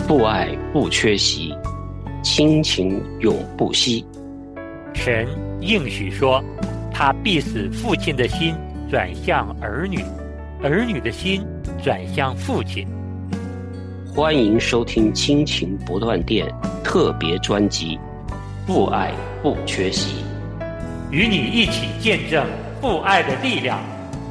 父爱不缺席，亲情永不息。 神应许说，他必使父亲的心转向儿女，儿女的心转向父亲。 欢迎收听亲情不断电特别专辑《父爱不缺席》， 与你一起见证父爱的力量。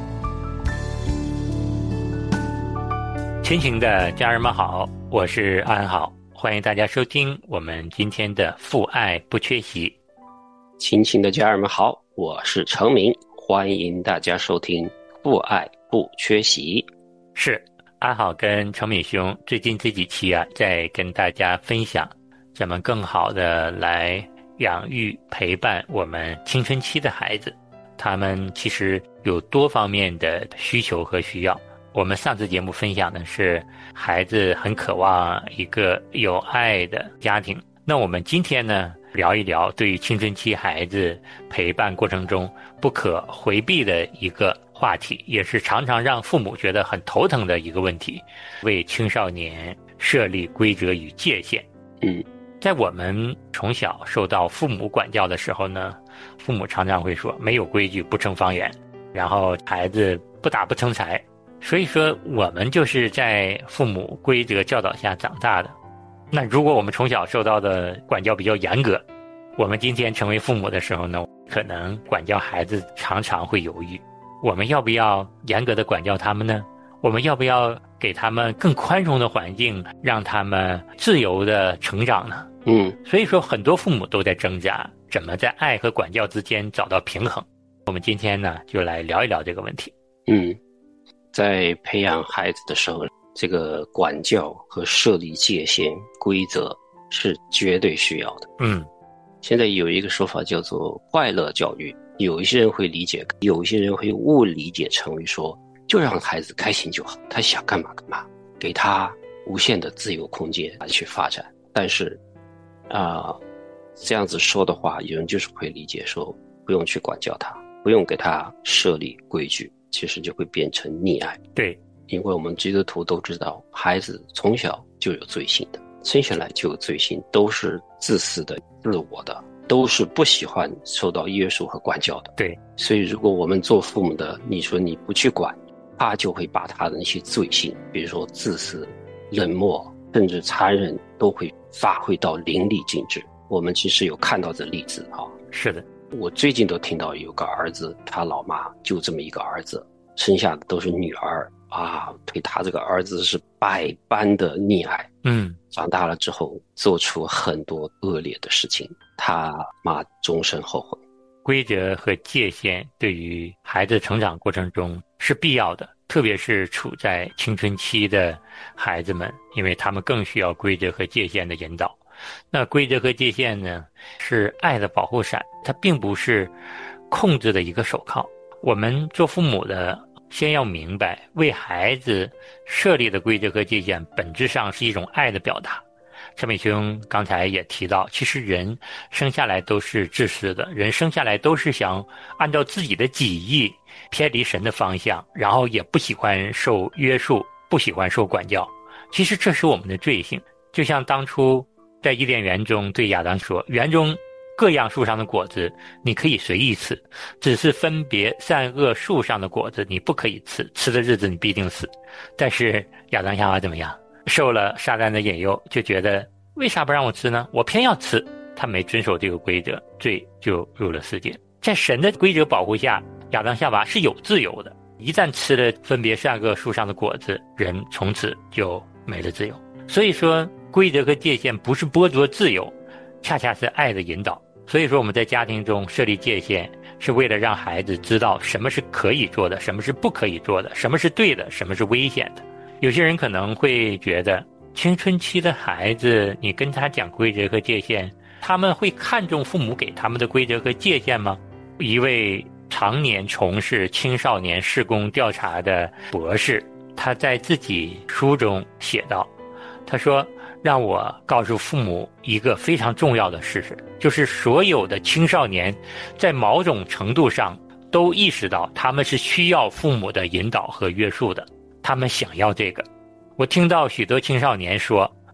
亲情的家人们好，我是安好，欢迎大家收听我们今天的父爱不缺席。 亲情的家人们好，我是程明，欢迎大家收听父爱不缺席。 是安好跟程敏兄最近这几期在跟大家分享怎么更好的来养育陪伴我们青春期的孩子，他们其实有多方面的需求和需要。我们上次节目分享的是孩子很渴望一个有爱的家庭，那我们今天呢聊一聊对于青春期孩子陪伴过程中不可回避的一个话题，也是常常让父母觉得很头疼的一个问题，为青少年设立规则与界限。在我们从小受到父母管教的时候呢，父母常常会说没有规矩不成方圆，然后孩子不打不成才，所以说我们就是在父母规则教导下长大的。那如果我们从小受到的管教比较严格，我们今天成为父母的时候呢，可能管教孩子常常会犹豫，我们要不要严格的管教他们呢？我们要不要给他们更宽容的环境，让他们自由的成长呢？所以说很多父母都在挣扎，怎么在爱和管教之间找到平衡。我们今天呢就来聊一聊这个问题。 在培养孩子的时候，这个管教和设立界限规则是绝对需要的。现在有一个说法叫做快乐教育，有一些人会理解，有一些人会误理解成为说就让孩子开心就好，他想干嘛干嘛，给他无限的自由空间来去发展。但是这样子说的话，有人就是会理解说不用去管教他，不用给他设立规矩，其实就会变成溺爱。 对， 因为我们基督徒都知道，孩子从小就有罪性的，生下来就有罪性，都是自私的、自我的，都是不喜欢受到约束和管教的。 对， 所以如果我们做父母的，你说你不去管，他就会把他的那些罪性，比如说自私、冷漠，甚至残忍，都会发挥到淋漓尽致。我们其实有看到这例子是的， 我最近都听到有个儿子，他老妈就这么一个儿子，生下的都是女儿对他这个儿子是百般的溺爱。长大了之后做出很多恶劣的事情，他妈终身后悔。 规则和界限对于孩子成长过程中是必要的，特别是处在青春期的孩子们，因为他们更需要规则和界限的引导。那规则和界限呢，是爱的保护伞，它并不是控制的一个手铐。我们做父母的先要明白，为孩子设立的规则和界限本质上是一种爱的表达。陈美兄刚才也提到，其实人生下来都是自私的，人生下来都是想按照自己的己意偏离神的方向，然后也不喜欢受约束，不喜欢受管教。其实这是我们的罪性。就像当初在伊甸园中对亚当说，园中各样树上的果子你可以随意吃，只是分别善恶树上的果子你不可以吃，吃的日子你必定死。但是亚当夏娃怎么样？受了撒旦的引诱，就觉得为啥不让我吃呢？我偏要吃。他没遵守这个规则，罪就入了世界。在神的规则保护下，亚当夏娃是有自由的，一旦吃了分别善恶树上的果子，人从此就没了自由。所以说规则和界限不是剥夺自由，恰恰是爱的引导。所以说我们在家庭中设立界限，是为了让孩子知道什么是可以做的，什么是不可以做的，什么是对的，什么是危险的。有些人可能会觉得青春期的孩子，你跟他讲规则和界限，他们会看重父母给他们的规则和界限吗？一位常年从事青少年事工调查的博士，他在自己书中写道，他说，让我告诉父母一个非常重要的事实，就是所有的青少年在某种程度上都意识到他们是需要父母的引导和约束的，他们想要这个。我听到许多青少年说，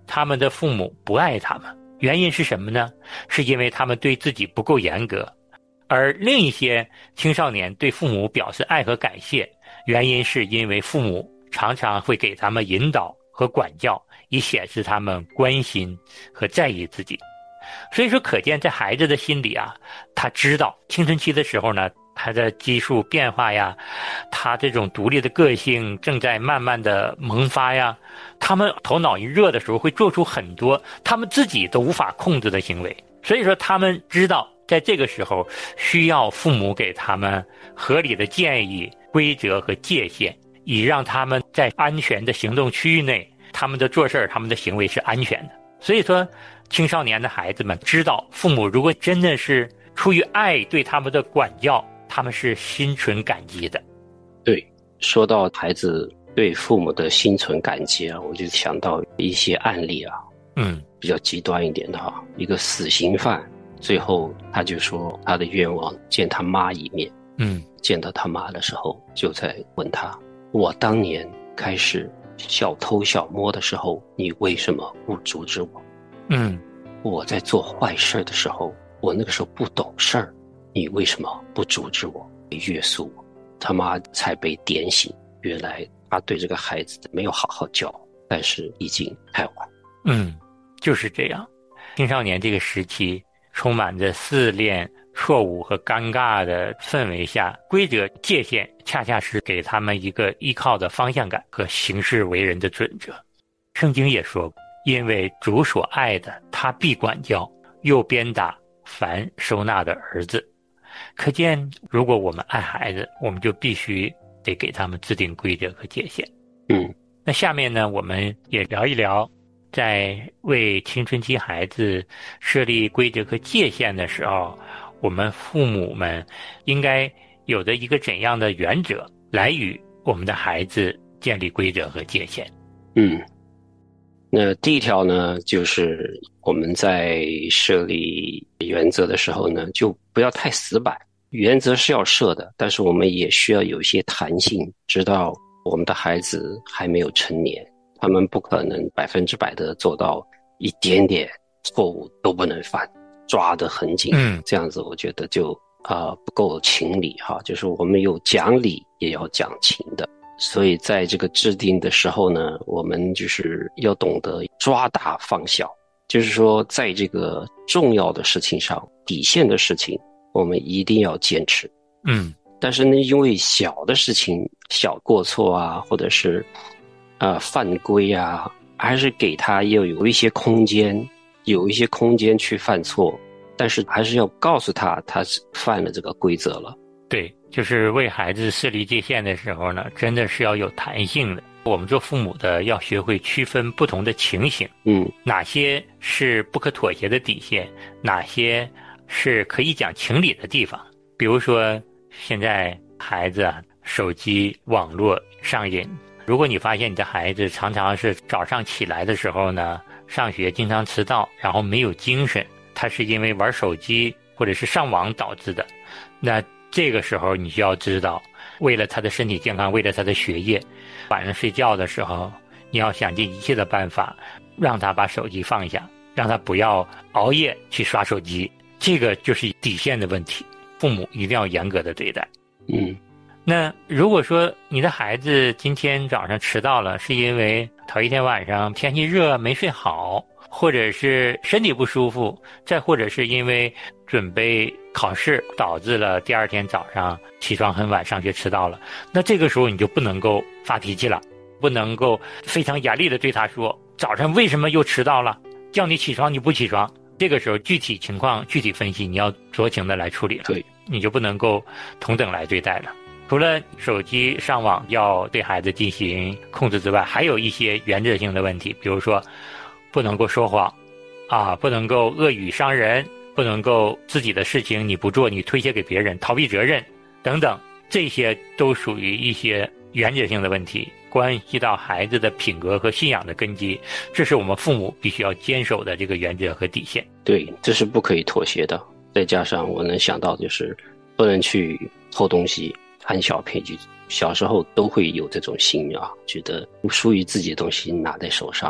他们的父母不爱他们，原因是什么呢？是因为他们对自己不够严格。而另一些青少年对父母表示爱和感谢，原因是因为父母常常会给他们引导和管教，以显示他们关心和在意自己。所以说可见在孩子的心里啊，他知道青春期的时候呢，他的激素变化呀，他这种独立的个性正在慢慢的萌发呀，他们头脑一热的时候会做出很多他们自己都无法控制的行为。所以说他们知道在这个时候需要父母给他们合理的建议、规则和界限，以让他们在安全的行动区域内，他们的做事、他们的行为是安全的。所以说青少年的孩子们知道，父母如果真的是出于爱对他们的管教，他们是心存感激的。 对，说到孩子对父母的心存感激啊，我就想到一些案例啊，比较极端一点的哈，一个死刑犯，最后他就说他的愿望见他妈一面，见到他妈的时候，就在问他，我当年开始小偷小摸的时候，你为什么不阻止我？我在做坏事的时候，我那个时候不懂事儿，你为什么不阻止我，约束我？他妈才被点醒，原来他对这个孩子没有好好教，但是已经太晚。 就是这样。青少年这个时期充满着试炼、错误和尴尬的氛围下，规则界限恰恰是给他们一个依靠的方向感和行事为人的准则。圣经也说，因为主所爱的，他必管教，又鞭打凡收纳的儿子。可见如果我们爱孩子，我们就必须得给他们制定规则和界限。那下面呢，我们也聊一聊在为青春期孩子设立规则和界限的时候，我们父母们应该有的一个怎样的原则来与我们的孩子建立规则和界限。 那第一条呢，就是我们在设立原则的时候呢，就不要太死板。原则是要设的，但是我们也需要有一些弹性，知道我们的孩子还没有成年，他们不可能100%的做到一点点错误都不能犯，抓得很紧。这样子我觉得就不够情理哈，就是我们有讲理也要讲情的。所以在这个制定的时候呢，我们就是要懂得抓大放小，就是说在这个重要的事情上，底线的事情我们一定要坚持。但是呢，因为小的事情，小过错啊，或者是犯规啊，还是给他要有一些空间，去犯错，但是还是要告诉他他犯了这个规则了。 对，就是为孩子设立界限的时候呢，真的是要有弹性的。我们做父母的要学会区分不同的情形，哪些是不可妥协的底线，哪些是可以讲情理的地方。比如说现在孩子手机网络上瘾，如果你发现你的孩子常常是早上起来的时候呢，上学经常迟到，然后没有精神，他是因为玩手机或者是上网导致的，那这个时候你就要知道，为了他的身体健康，为了他的学业，晚上睡觉的时候你要想尽一切的办法让他把手机放下，让他不要熬夜去刷手机。这个就是底线的问题，父母一定要严格的对待。那如果说你的孩子今天早上迟到了，是因为头一天晚上天气热没睡好，或者是身体不舒服，再或者是因为准备考试导致了第二天早上起床很晚，上学迟到了，那这个时候你就不能够发脾气了，不能够非常严厉的对他说，早上为什么又迟到了，叫你起床你不起床。这个时候具体情况具体分析，你要酌情的来处理了， 对， 你就不能够同等来对待了。除了手机上网要对孩子进行控制之外，还有一些原则性的问题，比如说不能够说谎不能够恶语伤人，不能够自己的事情你不做你推卸给别人，逃避责任等等，这些都属于一些原则性的问题，关系到孩子的品格和信仰的根基，这是我们父母必须要坚守的这个原则和底线。 对，这是不可以妥协的。再加上我能想到就是不能去偷东西贪小便宜，小时候都会有这种心觉得属于自己的东西拿在手上，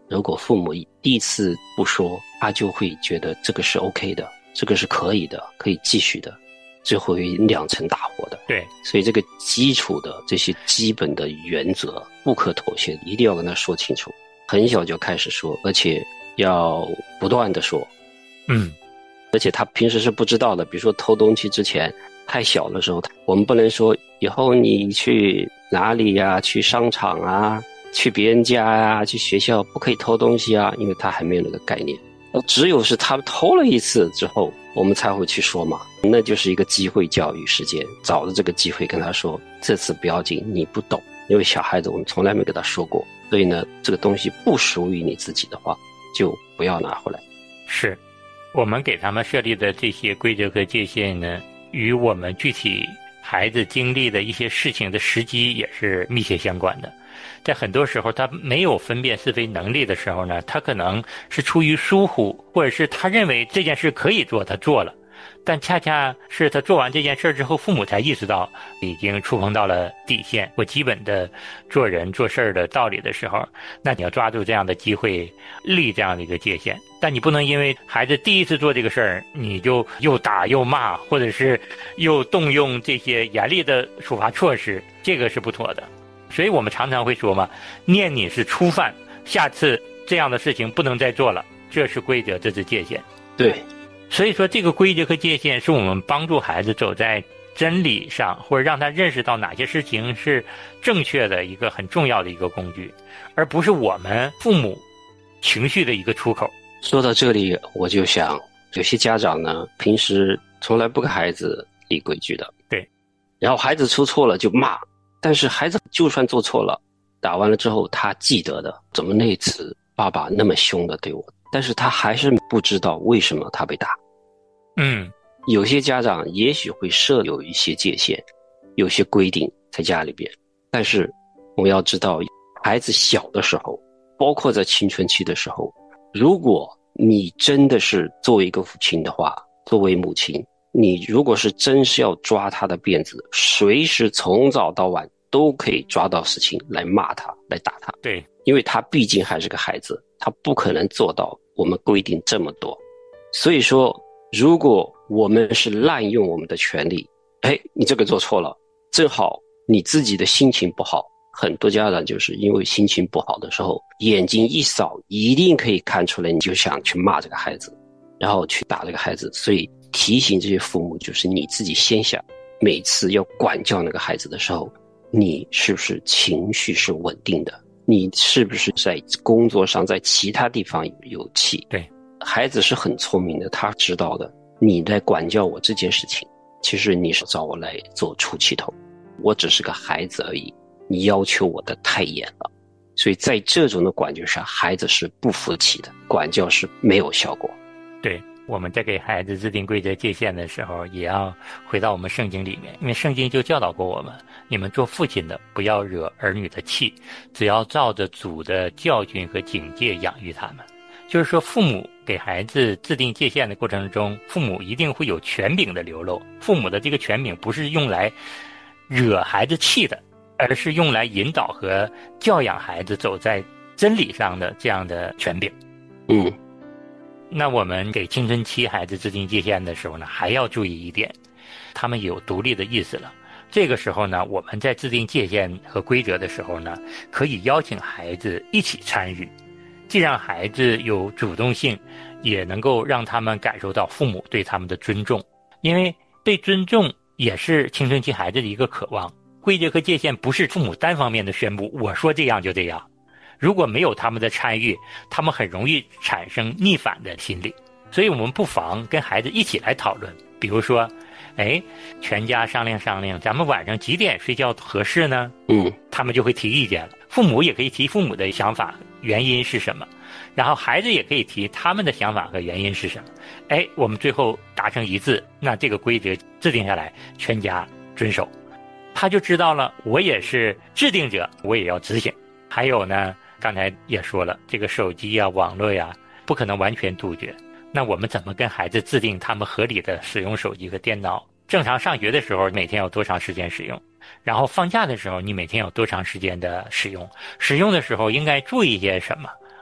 如果父母第一次不说，他就会觉得这个是 OK 的，这个是可以的，可以继续的，最后会酿成大祸的。 对， 所以这个基础的这些基本的原则不可妥协，一定要跟他说清楚，很小就开始说，而且要不断的说。而且他平时是不知道的，比如说偷东西之前太小的时候，我们不能说以后你去哪里呀，去商场啊，去别人家呀，去学校不可以偷东西啊，因为他还没有那个概念。只有是他偷了一次之后，我们才会去说嘛，那就是一个机会教育时间，找着这个机会跟他说，这次不要紧，你不懂，因为小孩子我们从来没跟他说过，所以呢，这个东西不属于你自己的话，就不要拿回来。 是，我们给他们设立的这些规则和界限呢，与我们具体孩子经历的一些事情的时机也是密切相关的。在很多时候他没有分辨是非能力的时候呢，他可能是出于疏忽，或者是他认为这件事可以做，他做了，但恰恰是他做完这件事之后，父母才意识到已经触碰到了底线或基本的做人做事的道理的时候，那你要抓住这样的机会，立这样的一个界限。但你不能因为孩子第一次做这个事儿，你就又打又骂，或者是又动用这些严厉的处罚措施，这个是不妥的。所以我们常常会说嘛，念你是初犯，下次这样的事情不能再做了，这是规则，这是界限。 对， 所以说这个规则和界限是我们帮助孩子走在真理上，或者让他认识到哪些事情是正确的一个很重要的一个工具，而不是我们父母情绪的一个出口。 说到这里，我就想有些家长呢，平时从来不跟孩子立规矩的， 对， 然后孩子出错了就骂，但是孩子就算做错了，打完了之后他记得的，怎么那次爸爸那么凶的对我，但是他还是不知道为什么他被打。有些家长也许会设有一些界限，有些规定在家里边，但是我们要知道，孩子小的时候，包括在青春期的时候，如果你真的是作为一个父亲的话，作为母亲，你如果是真是要抓他的辫子，随时从早到晚都可以抓到事情来骂他，来打他。 对， 因为他毕竟还是个孩子，他不可能做到我们规定这么多。所以说，如果我们是滥用我们的权利，你这个做错了，正好你自己的心情不好，很多家长就是因为心情不好的时候，眼睛一扫，一定可以看出来，你就想去骂这个孩子，然后去打这个孩子。所以提醒这些父母，就是你自己先想，每次要管教那个孩子的时候，你是不是情绪是稳定的？你是不是在工作上，在其他地方有气？ 对， 孩子是很聪明的，他知道的。你在管教我这件事情，其实你是找我来做出气头，我只是个孩子而已，你要求我的太严了。所以在这种的管教上，孩子是不服气的，管教是没有效果。 对，我们在给孩子制定规则界限的时候，也要回到我们圣经里面，因为圣经就教导过我们，你们做父亲的不要惹儿女的气，只要照着主的教训和警戒养育他们。就是说，父母给孩子制定界限的过程中，父母一定会有权柄的流露。父母的这个权柄不是用来惹孩子气的，而是用来引导和教养孩子走在真理上的这样的权柄。那我们给青春期孩子制定界限的时候呢，还要注意一点，他们有独立的意识了。这个时候呢，我们在制定界限和规则的时候呢，可以邀请孩子一起参与，既让孩子有主动性，也能够让他们感受到父母对他们的尊重。因为被尊重也是青春期孩子的一个渴望。规则和界限不是父母单方面的宣布，我说这样就这样。如果没有他们的参与，他们很容易产生逆反的心理。所以我们不妨跟孩子一起来讨论，比如说全家商量商量，咱们晚上几点睡觉合适呢？他们就会提意见了。父母也可以提父母的想法，原因是什么，然后孩子也可以提他们的想法和原因是什么。我们最后达成一致，那这个规则制定下来，全家遵守，他就知道了，我也是制定者，我也要执行。还有呢，刚才也说了，这个手机啊、网络呀，不可能完全杜绝。那我们怎么跟孩子制定他们合理的使用手机和电脑？正常上学的时候，每天有多长时间使用？然后放假的时候，你每天有多长时间的使用？使用的时候应该注意些什么？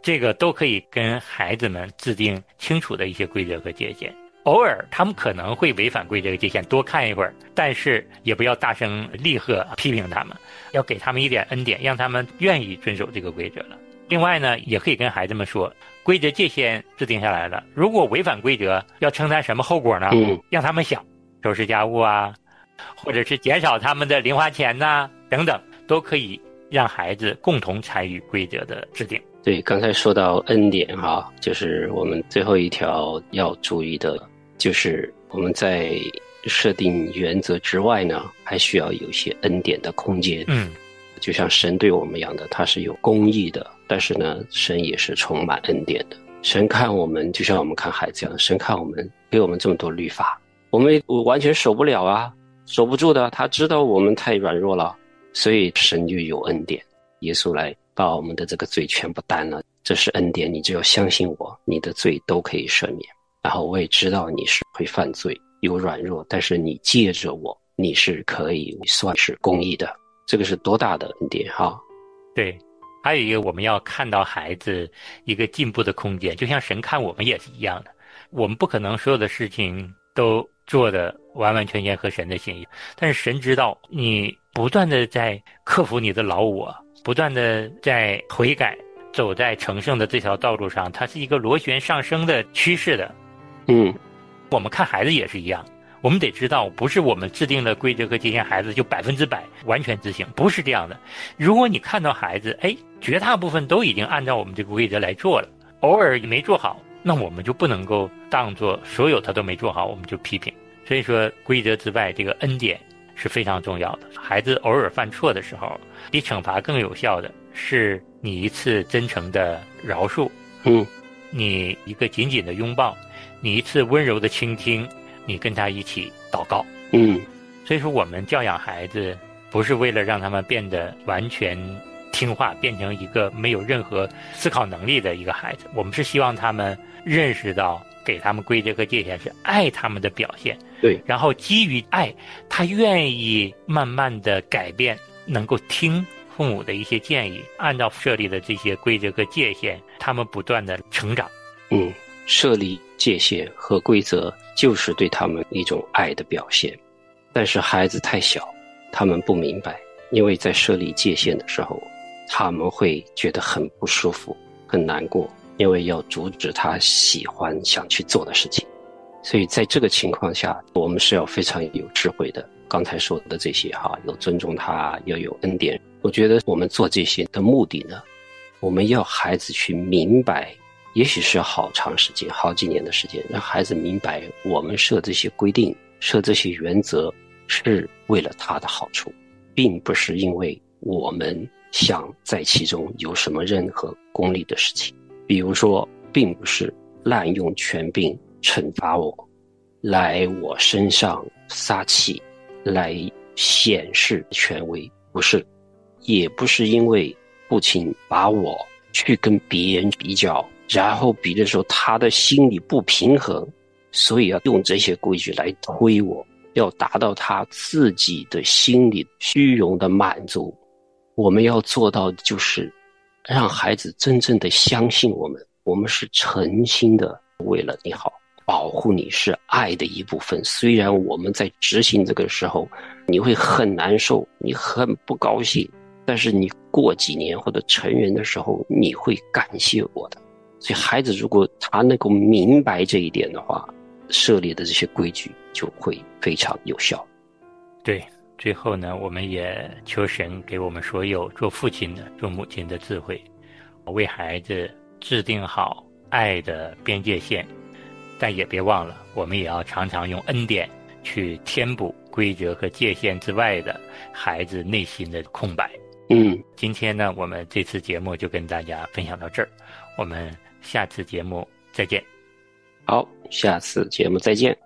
这个都可以跟孩子们制定清楚的一些规则和界限。偶尔他们可能会违反规则和界限，多看一会儿，但是也不要大声厉喝批评他们，要给他们一点恩典，让他们愿意遵守这个规则了。另外呢，也可以跟孩子们说，规则界限制定下来了，如果违反规则要承担什么后果呢？让他们想收拾家务啊，或者是减少他们的零花钱呐，等等，都可以让孩子共同参与规则的制定。 对，刚才说到恩典哈，就是我们最后一条要注意的，就是我们在设定原则之外呢，还需要有一些恩典的空间。就像神对我们一样的，他是有公义的，但是呢，神也是充满恩典的。神看我们，就像我们看孩子一样，神看我们，给我们这么多律法，我们完全守不了啊，守不住的。他知道我们太软弱了，所以神就有恩典，耶稣来把我们的这个罪全部担了，这是恩典，你只要相信我，你的罪都可以赦免。然后我也知道你是会犯罪，有软弱，但是你借着我，你是可以算是公义的。这个是多大的恩典哈！ 对，还有一个我们要看到孩子一个进步的空间，就像神看我们也是一样的。我们不可能所有的事情都做得完完全全合神的心意，但是神知道你不断的在克服你的老我，不断的在悔改，走在成圣的这条道路上，它是一个螺旋上升的趋势的。我们看孩子也是一样。我们得知道，不是我们制定的规则和界限，孩子就100%完全执行，不是这样的。如果你看到孩子，绝大部分都已经按照我们这个规则来做了，偶尔没做好，那我们就不能够当做所有他都没做好，我们就批评。所以说，规则之外，这个恩典是非常重要的。孩子偶尔犯错的时候，比惩罚更有效的是你一次真诚的饶恕，你一个紧紧的拥抱，你一次温柔的倾听。你跟他一起祷告。所以说我们教养孩子不是为了让他们变得完全听话，变成一个没有任何思考能力的一个孩子，我们是希望他们认识到给他们规则和界限是爱他们的表现。 对， 然后基于爱，他愿意慢慢的改变，能够听父母的一些建议，按照设立的这些规则和界限，他们不断的成长。 设立界限和规则就是对他们一种爱的表现，但是孩子太小，他们不明白，因为在设立界限的时候，他们会觉得很不舒服，很难过，因为要阻止他喜欢想去做的事情。所以在这个情况下，我们是要非常有智慧的。刚才说的这些有尊重他，要有恩典。我觉得我们做这些的目的呢，我们要孩子去明白，也许是好长时间，好几年的时间，让孩子明白我们设这些规定，设这些原则是为了他的好处，并不是因为我们想在其中有什么任何功利的事情。比如说，并不是滥用权柄惩罚我，来我身上撒气，来显示权威，不是。也不是因为父亲把我去跟别人比较，然后比的时候他的心里不平衡，所以要用这些规矩来推我，要达到他自己的心理虚荣的满足。我们要做到就是让孩子真正的相信我们，我们是诚心的为了你好，保护你是爱的一部分。虽然我们在执行这个时候你会很难受，你很不高兴，但是你过几年或者成人的时候，你会感谢我的。所以孩子如果他能够明白这一点的话，设立的这些规矩就会非常有效。 对，最后呢，我们也求神给我们所有做父亲的、做母亲的智慧，为孩子制定好爱的边界线，但也别忘了，我们也要常常用恩典去填补规则和界限之外的孩子内心的空白。今天呢，我们这次节目就跟大家分享到这儿，我们下次节目再见。 好，下次节目再见。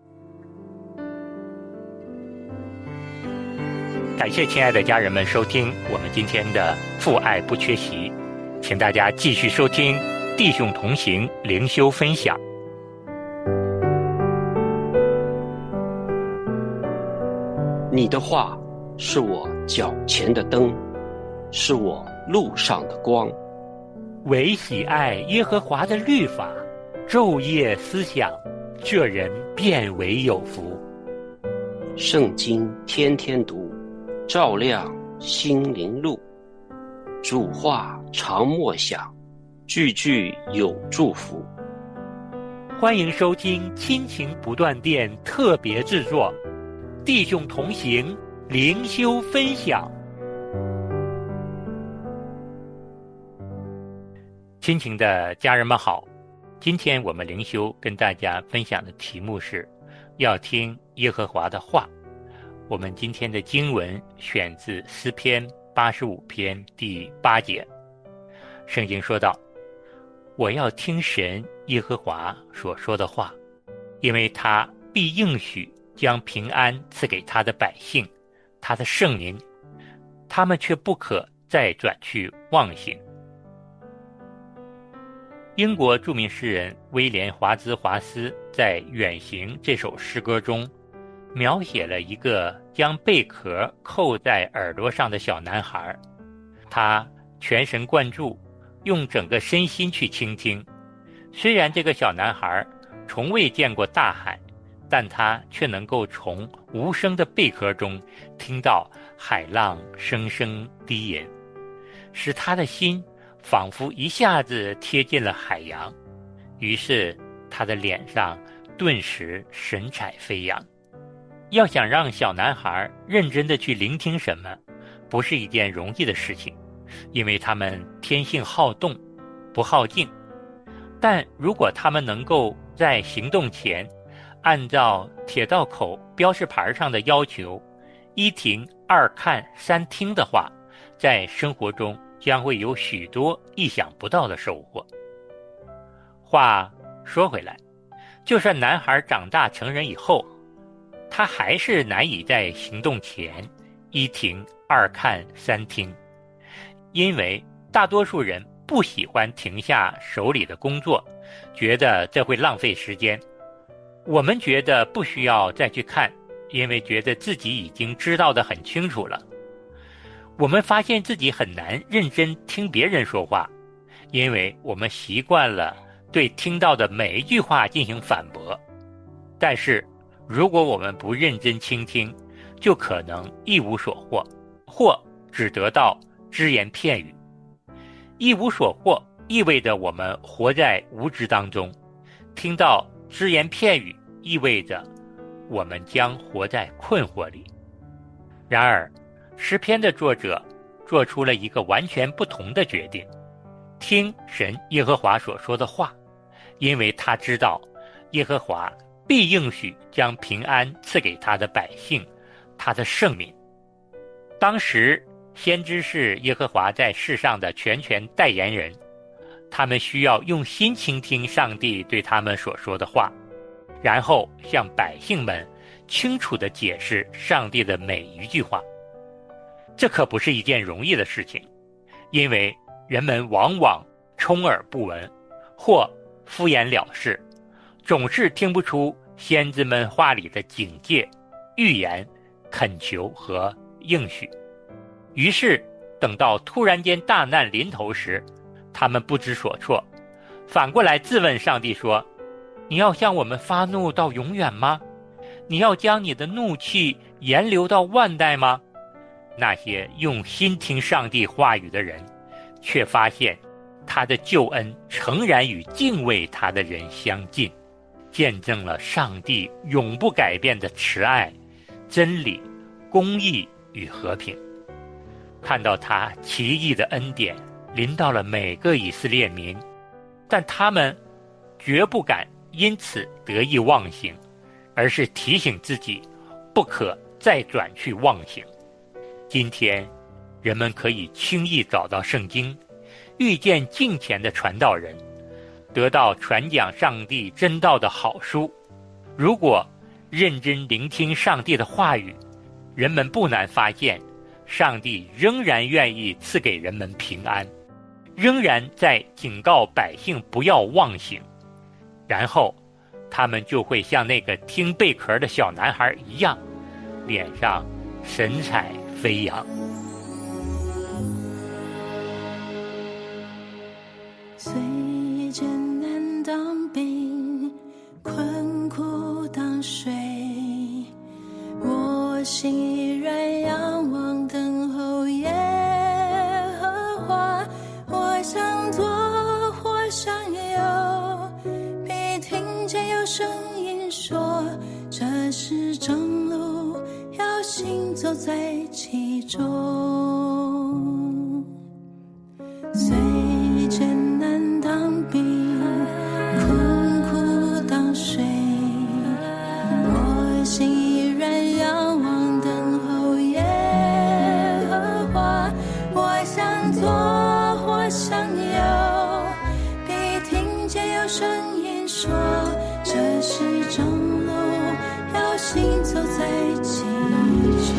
感谢亲爱的家人们收听我们今天的父爱不缺席，请大家继续收听弟兄同行灵修分享。 你的话是我脚前的灯，是我路上的光。 唯喜爱耶和华的律法，昼夜思想，这人便为有福。 圣经天天读，照亮心灵路。主话常默想，句句有祝福。 欢迎收听亲情不断电特别制作，弟兄同行，灵修分享。亲情的家人们好，今天我们灵修跟大家分享的题目是要听耶和华的话。我们今天的经文选自诗篇85篇第8节。圣经说道，我要听神耶和华所说的话，因为他必应许将平安赐给他的百姓，他的圣民，他们却不可再转去妄行。英国著名诗人威廉·华兹华斯在《远行》这首诗歌中描写了一个将贝壳扣在耳朵上的小男孩，他全神贯注，用整个身心去倾听。虽然这个小男孩从未见过大海，但他却能够从无声的贝壳中听到海浪声声低吟，使他的心仿佛一下子贴近了海洋。于是他的脸上顿时神采飞扬。要想让小男孩认真地去聆听什么，不是一件容易的事情，因为他们天性好动，不好静。但如果他们能够在行动前按照铁道口标示牌上的要求，1停2看3听的话，在生活中将会有许多意想不到的收获。话说回来，就算男孩长大成人以后，他还是难以在行动前1停2看3听，因为大多数人不喜欢停下手里的工作，觉得这会浪费时间。我们觉得不需要再去看，因为觉得自己已经知道得很清楚了。我们发现自己很难认真听别人说话，因为我们习惯了对听到的每一句话进行反驳。但是如果我们不认真倾听，就可能一无所获，或只得到只言片语。一无所获意味着我们活在无知当中，听到只言片语意味着我们将活在困惑里。然而诗篇的作者做出了一个完全不同的决定，听神耶和华所说的话，因为他知道耶和华必应许将平安赐给他的百姓，他的圣民。当时先知是耶和华在世上的全权代言人，他们需要用心倾听上帝对他们所说的话，然后向百姓们清楚地解释上帝的每一句话。这可不是一件容易的事情，因为人们往往充耳不闻，或敷衍了事，总是听不出先知们话里的警戒、预言、恳求和应许。于是等到突然间大难临头时，他们不知所措，反过来质问上帝说，你要向我们发怒到永远吗？你要将你的怒气延留到万代吗？那些用心听上帝话语的人，却发现他的救恩诚然与敬畏他的人相近，见证了上帝永不改变的慈爱、真理、公义与和平。看到他奇异的恩典临到了每个以色列民，但他们绝不敢因此得意忘形，而是提醒自己不可再转去妄行。今天人们可以轻易找到圣经，遇见敬虔的传道人，得到传讲上帝真道的好书。如果认真聆听上帝的话语，人们不难发现，上帝仍然愿意赐给人们平安，仍然在警告百姓不要妄行。然后他们就会像那个听贝壳的小男孩一样，脸上神采飞扬。 当兵，困苦当水，我心依然仰望等候耶和华。我想做或想有，必听见有声音说，这是正路，要行走在其中。最艰难当兵，困苦当水，我心依然仰望等候耶和华。我想做或想有，必听见有声音说，这是正路，要行走在其中。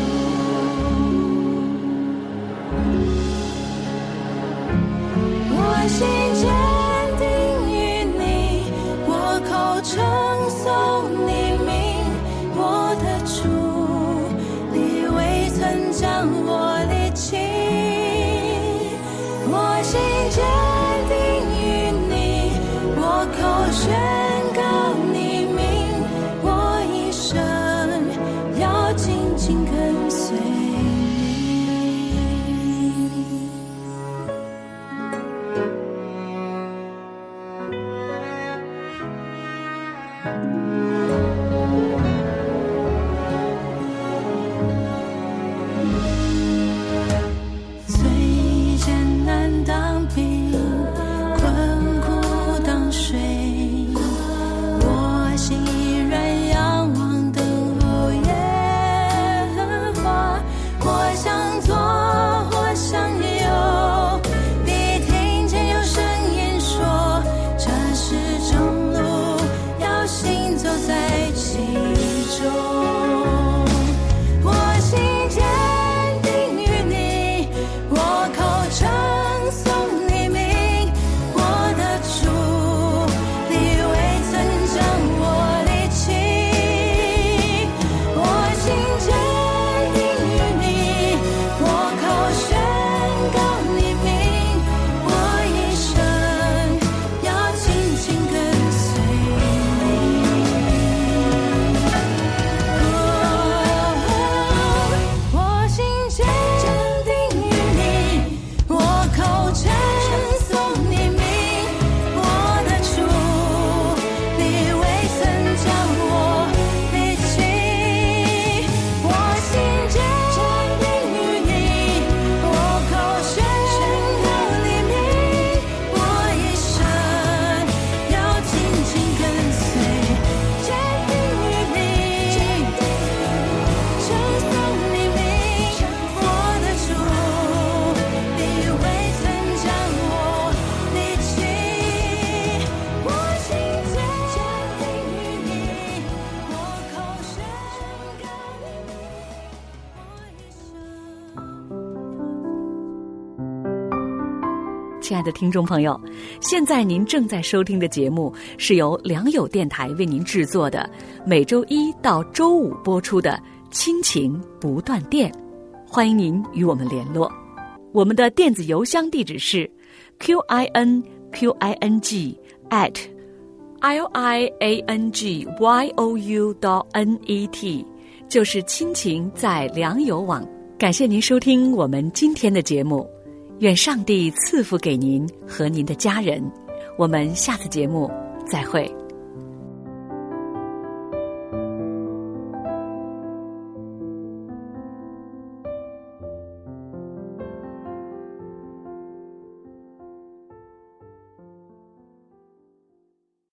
我心坚定于你，我口称颂你名，我的主，你未曾将我离弃。我心坚定于你，我口宣告你名，我一生要紧紧跟随最艰难当兵，困苦当水，我心依然仰望等候耶和华。我想做或想有，必听见有声音说，这是正路，要行走在其中。我心坚定于你，我口称颂你名，我的主，你未曾将我离弃。我心坚定于你，我口宣告你名，我一生要紧紧跟随你。我心坚定于你，我口称颂你名，我的主，你未曾将我离弃。我心坚定于你，我口宣告你名，我一生要紧紧跟随。坚定于你，称颂你名，我的主，你未曾将我离弃。我心坚定于你，我口宣告你名，我一生。 亲爱的听众朋友，现在您正在收听的节目是由良友电台为您制作的，每周一到周五播出的亲情不断电。欢迎您与我们联络，我们的电子邮箱地址是 QINQING@liangyou.net， 就是亲情在良友网。感谢您收听我们今天的节目，愿上帝赐福给您和您的家人。我们下次节目再会。